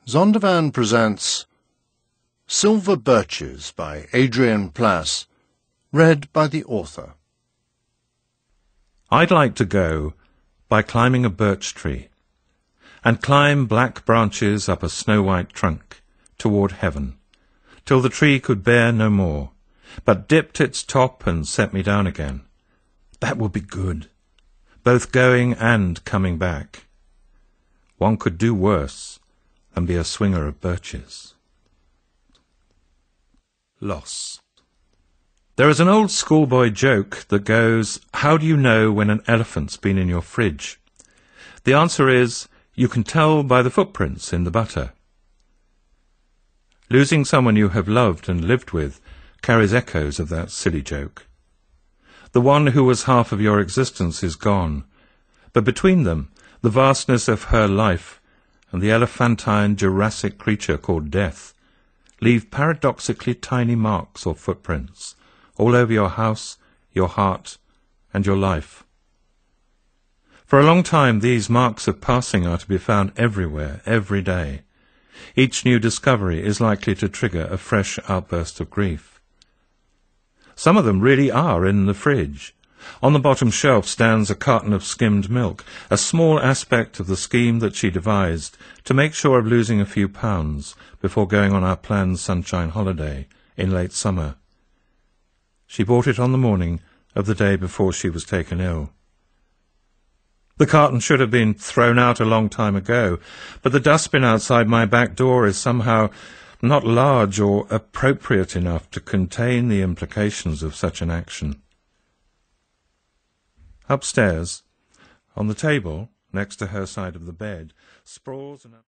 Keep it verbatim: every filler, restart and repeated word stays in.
Zondervan presents Silver Birches by Adrian Plass, read by the author. I'd like to go by climbing a birch tree, and climb black branches up a snow-white trunk toward heaven, till the tree could bear no more, but dipped its top and set me down again. That would be good, both going and coming back. One could do worse than be a swinger of birches. Loss. There is an old schoolboy joke that goes, how do you know when an elephant's been in your fridge? The answer is, you can tell by the footprints in the butter. Losing someone you have loved and lived with carries echoes of that silly joke. The one who was half of your existence is gone, but between them, the vastness of her life and the elephantine Jurassic creature called death leave paradoxically tiny marks or footprints all over your house, your heart, and your life. For a long time these marks of passing are to be found everywhere, every day. Each new discovery is likely to trigger a fresh outburst of grief. Some of them really are in the fridge. On the bottom shelf stands a carton of skimmed milk, a small aspect of the scheme that she devised to make sure of losing a few pounds before going on our planned sunshine holiday in late summer. She bought it on the morning of the day before she was taken ill. The carton should have been thrown out a long time ago, but the dustbin outside my back door is somehow not large or appropriate enough to contain the implications of such an action. Upstairs, on the table, next to her side of the bed, sprawls an